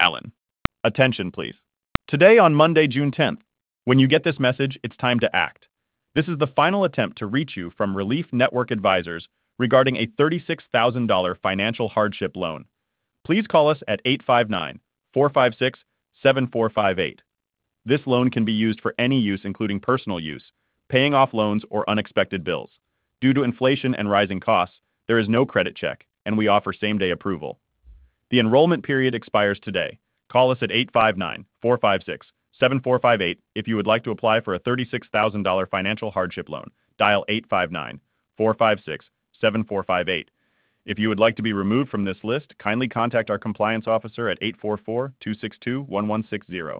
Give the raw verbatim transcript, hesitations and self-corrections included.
Alan. Attention, please. Today on Monday, June tenth, when you get this message, it's time to act. This is the final attempt to reach you from Relief Network Advisors regarding a thirty-six thousand dollars financial hardship loan. Please call us at eight five nine, four five six, seven four five eight. This loan can be used for any use including personal use, paying off loans or unexpected bills. Due to inflation and rising costs, there is no credit check, and we offer same-day approval. The enrollment period expires today. Call us at eight five nine, four five six, seven four five eight if you would like to apply for a thirty-six thousand dollars financial hardship loan. Dial eight five nine, four five six, seven four five eight. If you would like to be removed from this list, kindly contact our compliance officer at eight four four, two six two, one one six zero.